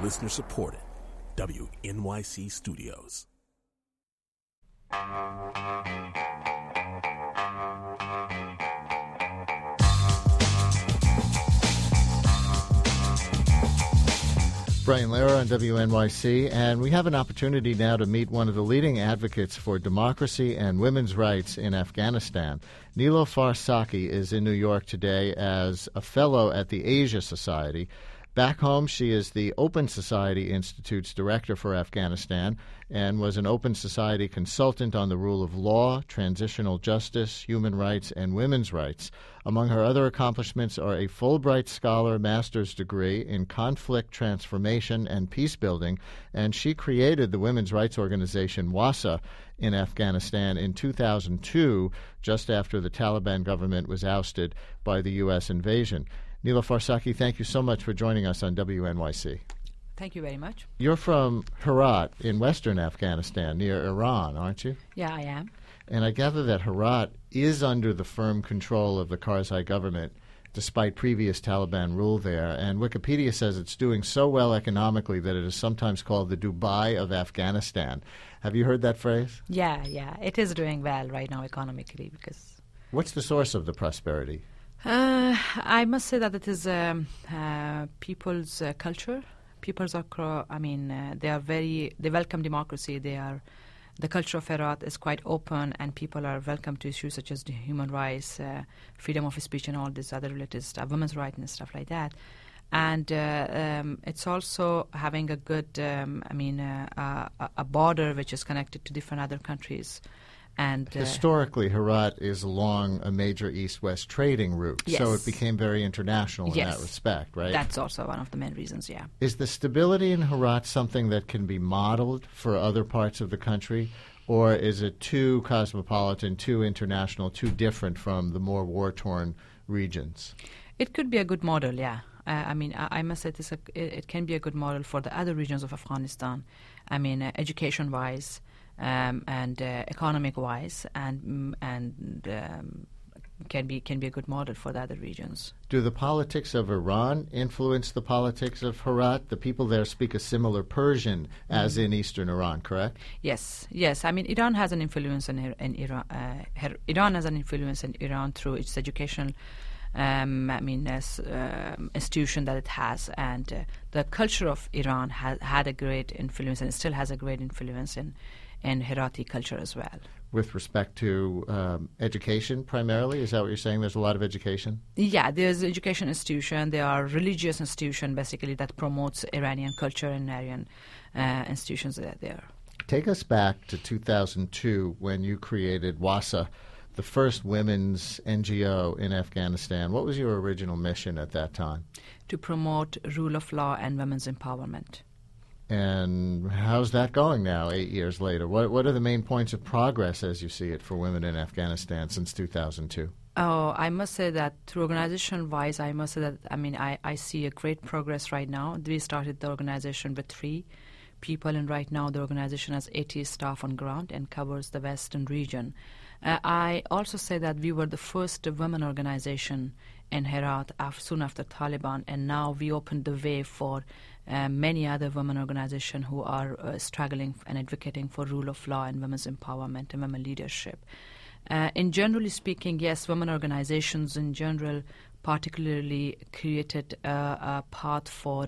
Listener supported. WNYC Studios. Brian Lehrer on WNYC, and we have an opportunity now to meet one of the leading advocates for democracy and women's rights in Afghanistan. Niloufar Saki is in New York today as a fellow at the Asia Society. Back home, she is the Open Society Institute's director for Afghanistan and was an Open Society consultant on the rule of law, transitional justice, human rights, and women's rights. Among her other accomplishments are a Fulbright Scholar master's degree in conflict transformation and peace building, and she created the women's rights organization WASA in Afghanistan in 2002, just after the Taliban government was ousted by the U.S. invasion. Niloufar Saki, thank you so much for joining us on WNYC. Thank you very much. You're from Herat in western Afghanistan, near Iran, aren't you? Yeah, I am. And I gather that Herat is under the firm control of the Karzai government, despite previous Taliban rule there. And Wikipedia says it's doing so well economically that it is sometimes called the Dubai of Afghanistan. Have you heard that phrase? Yeah. It is doing well right now economically because... What's the source of the prosperity? I must say that it is people's culture. People's are, they welcome democracy. The culture of Herat is quite open, and people are welcome to issues such as the human rights, freedom of speech, and all this other related stuff, women's rights and stuff like that. And it's also having a good, a border which is connected to different other countries. And historically, Herat is along a major east-west trading route, yes. So it became very international in yes. that respect, right? That's also one of the main reasons, yeah. Is the stability in Herat something that can be modeled for other parts of the country, or is it too cosmopolitan, too international, too different from the more war-torn regions? It could be a good model, yeah. I must say it can be a good model for the other regions of Afghanistan. Education-wise, and economic-wise, and can be a good model for the other regions. Do the politics of Iran influence the politics of Herat? The people there speak a similar Persian as in eastern Iran, correct? Yes. Iran has an influence in Iran. Iran has an influence in Iran through its educational institution that it has, and the culture of Iran had a great influence and still has a great influence in Herati culture as well. With respect to education primarily? Is that what you're saying? There's a lot of education? Yeah, there's education institution. There are religious institution basically that promotes Iranian culture and Iranian institutions that are there. Take us back to 2002 when you created WASA, the first women's NGO in Afghanistan. What was your original mission at that time? To promote rule of law and women's empowerment. And how's that going now, 8 years later? What are the main points of progress, as you see it, for women in Afghanistan since 2002? Oh, I must say that through organization-wise, I see a great progress right now. We started the organization with 3 people, and right now the organization has 80 staff on ground and covers the western region. I also say that we were the first women organization in Herat soon after Taliban, and now we opened the way for many other women organizations who are struggling and advocating for rule of law and women's empowerment and women leadership. In generally speaking, yes, women organizations in general particularly created a path for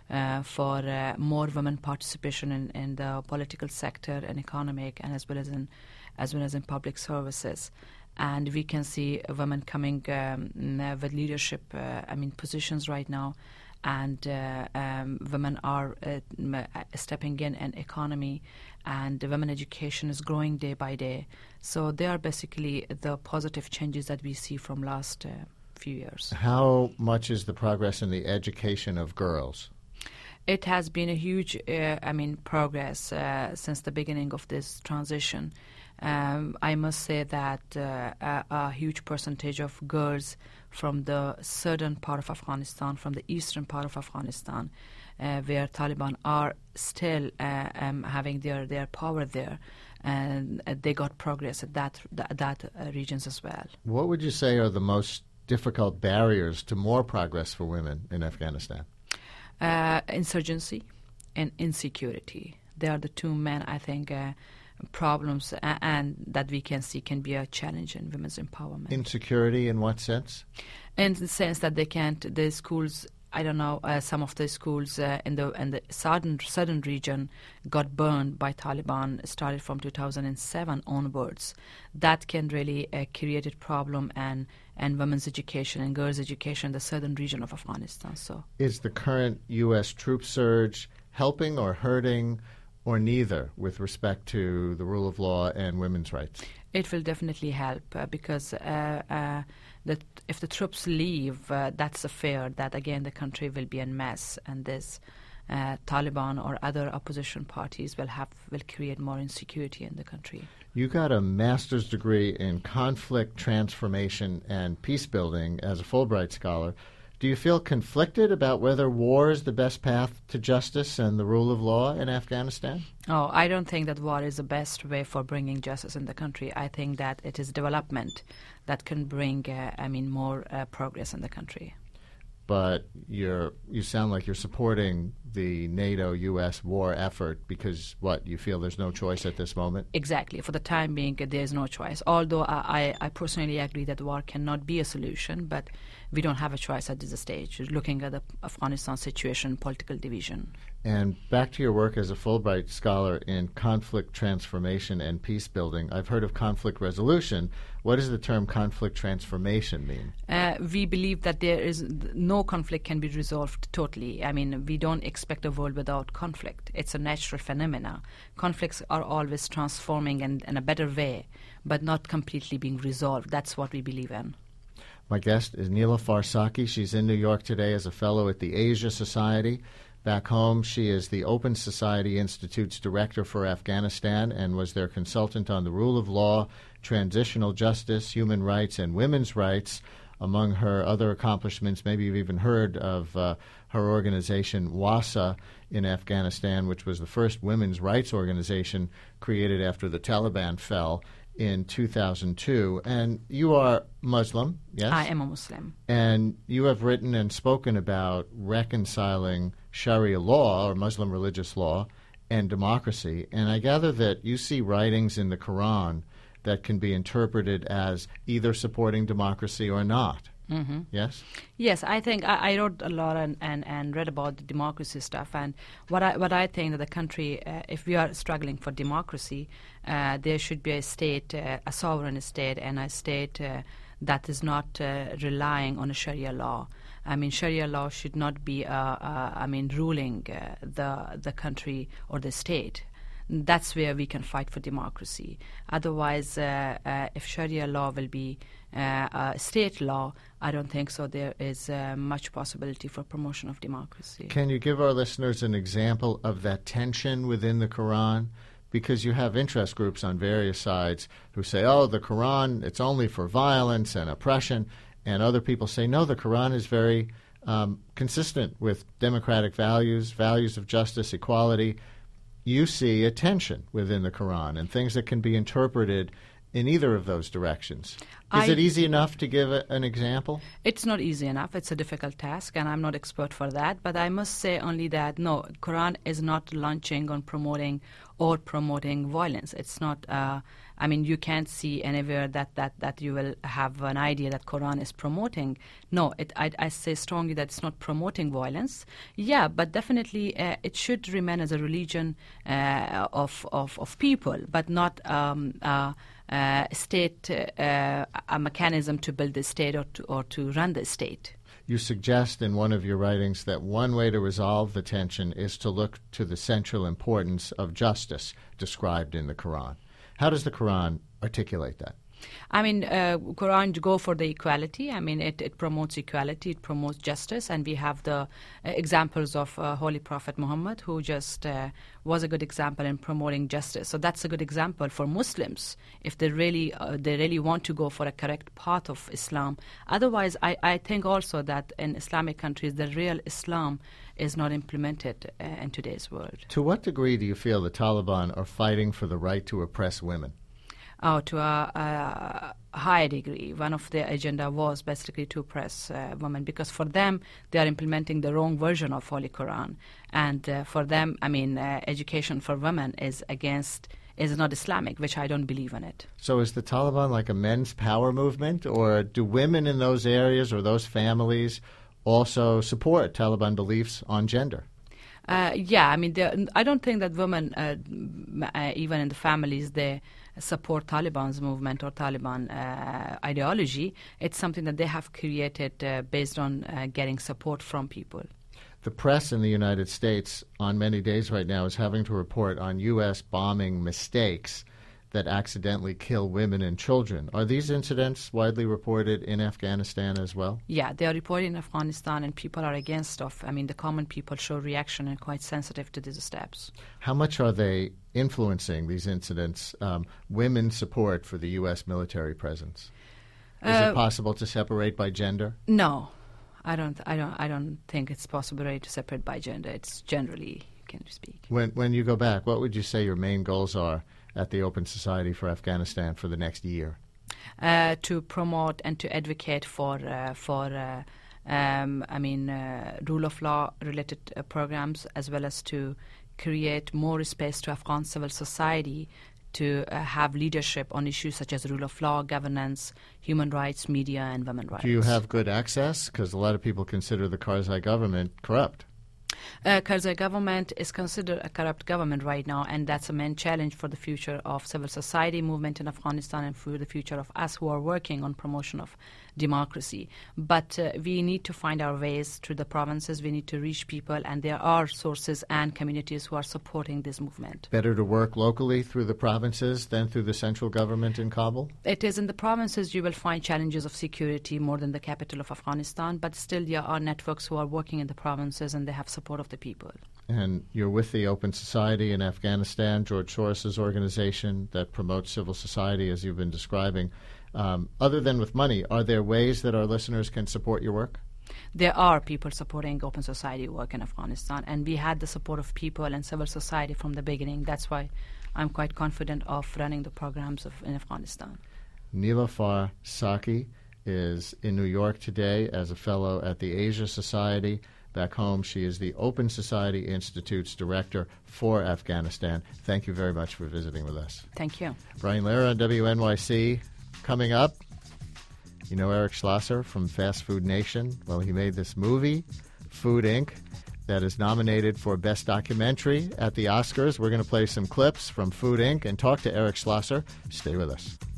more women participation in the political sector and economic, and as well as in public services. And we can see women coming with leadership positions right now, and women are stepping in economy, and women education is growing day by day. So they are basically the positive changes that we see from last few years. How much is the progress in the education of girls? It has been a huge progress since the beginning of this transition. I must say that a huge percentage of girls from the southern part of Afghanistan, from the eastern part of Afghanistan, where Taliban are still having their power there, and they got progress at that regions as well. What would you say are the most difficult barriers to more progress for women in Afghanistan? Insurgency. and insecurity. They are the two main, I think, problems and that we can see can be a challenge in women's empowerment. Insecurity in what sense? In the sense that the schools, I don't know, some of the schools in the southern region got burned by Taliban, started from 2007 onwards. That can really create a problem and women's education and girls' education in the southern region of Afghanistan. So, is the current U.S. troop surge helping or hurting or neither with respect to the rule of law and women's rights? It will definitely help because if the troops leave, that's a fear that, again, the country will be a mess, and this Taliban or other opposition parties will create more insecurity in the country. You got a master's degree in conflict transformation and peace building as a Fulbright scholar. Do you feel conflicted about whether war is the best path to justice and the rule of law in Afghanistan? Oh, I don't think that war is the best way for bringing justice in the country. I think that it is development that can bring, more progress in the country. But you sound like you're supporting the NATO-U.S. war effort because, you feel there's no choice at this moment? Exactly. For the time being, there's no choice. Although I personally agree that war cannot be a solution, but we don't have a choice at this stage, looking at the Afghanistan situation, political division. And back to your work as a Fulbright scholar in conflict transformation and peace building. I've heard of conflict resolution. What does the term conflict transformation mean? We believe that there is no conflict can be resolved totally. I mean, we don't expect a world without conflict. It's a natural phenomena. Conflicts are always transforming in a better way, but not completely being resolved. That's what we believe in. My guest is Niloufar Saki. She's in New York today as a fellow at the Asia Society. Back home, she is the Open Society Institute's director for Afghanistan and was their consultant on the rule of law, transitional justice, human rights, and women's rights. Among her other accomplishments, maybe you've even heard of her organization, WASA, in Afghanistan, which was the first women's rights organization created after the Taliban fell in 2002. And you are Muslim, yes? I am a Muslim. And you have written and spoken about reconciling Sharia law, or Muslim religious law, and democracy. And I gather that you see writings in the Quran that can be interpreted as either supporting democracy or not. Mm-hmm. Yes? Yes, I think I wrote a lot and read about the democracy stuff. And what I think that the country, if we are struggling for democracy, there should be a state, a sovereign state, and a state that is not relying on a Sharia law. I mean, Sharia law should not be, ruling the country or the state. That's where we can fight for democracy. Otherwise, if Sharia law will be state law, I don't think so. There is much possibility for promotion of democracy. Can you give our listeners an example of that tension within the Quran? Because you have interest groups on various sides who say, the Quran, it's only for violence and oppression. And other people say, no, the Quran is very consistent with democratic values, values of justice, equality. You see a tension within the Quran and things that can be interpreted in either of those directions. Is it easy enough to give an example? It's not easy enough. It's a difficult task, and I'm not expert for that. But I must say only that, no, Quran is not launching on promoting violence. It's not, you can't see anywhere that you will have an idea that Quran is promoting. No, I say strongly that it's not promoting violence. Yeah, but definitely it should remain as a religion of people, but not state, a mechanism to build the state or to run the state. You suggest in one of your writings that one way to resolve the tension is to look to the central importance of justice described in the Quran. How does the Quran articulate that? Quran go for the equality. It promotes equality, it promotes justice, and we have the examples of Holy Prophet Muhammad, who just was a good example in promoting justice. So that's a good example for Muslims if they really want to go for a correct path of Islam. Otherwise, I think also that in Islamic countries, the real Islam is not implemented in today's world. To what degree do you feel the Taliban are fighting for the right to oppress women? high degree, one of their agenda was basically to oppress women, because for them, they are implementing the wrong version of Holy Quran. And for them, education for women is not Islamic, which I don't believe in it. So is the Taliban like a men's power movement, or do women in those areas or those families also support Taliban beliefs on gender? I don't think that women, even in the families, they support Taliban's movement or Taliban ideology. It's something that they have created based on getting support from people. The press in the United States on many days right now is having to report on U.S. bombing mistakes that accidentally kill women and children. Are these incidents widely reported in Afghanistan as well? Yeah, they are reported in Afghanistan, and people are against the common people show reaction and quite sensitive to these steps. How much are they influencing, these incidents, women's support for the U.S. military presence? Is it possible to separate by gender? No, I don't think it's possible to separate by gender. It's generally, can you speak. When you go back, what would you say your main goals are at the Open Society for Afghanistan for the next year? To promote and to advocate for rule of law related programs, as well as to create more space to Afghan civil society to have leadership on issues such as rule of law, governance, human rights, media, and women's rights. Do you have good access? Because a lot of people consider the Karzai government corrupt. Karzai government is considered a corrupt government right now, and that's a main challenge for the future of civil society movement in Afghanistan and for the future of us who are working on promotion of democracy. But we need to find our ways through the provinces. We need to reach people, and there are sources and communities who are supporting this movement. Better to work locally through the provinces than through the central government in Kabul? It is in the provinces you will find challenges of security more than the capital of Afghanistan, but still there are networks who are working in the provinces and they have support of the people. And you're with the Open Society in Afghanistan, George Soros's organization that promotes civil society, as you've been describing. Other than with money, are there ways that our listeners can support your work? There are people supporting Open Society work in Afghanistan, and we had the support of people and civil society from the beginning. That's why I'm quite confident of running the programs in Afghanistan. Niloufar Saki is in New York today as a fellow at the Asia Society. Back home, she is the Open Society Institute's director for Afghanistan. Thank you very much for visiting with us. Thank you. Brian Lehrer on WNYC. Coming up, you know Eric Schlosser from Fast Food Nation? Well, he made this movie, Food Inc., that is nominated for Best Documentary at the Oscars. We're going to play some clips from Food Inc. and talk to Eric Schlosser. Stay with us.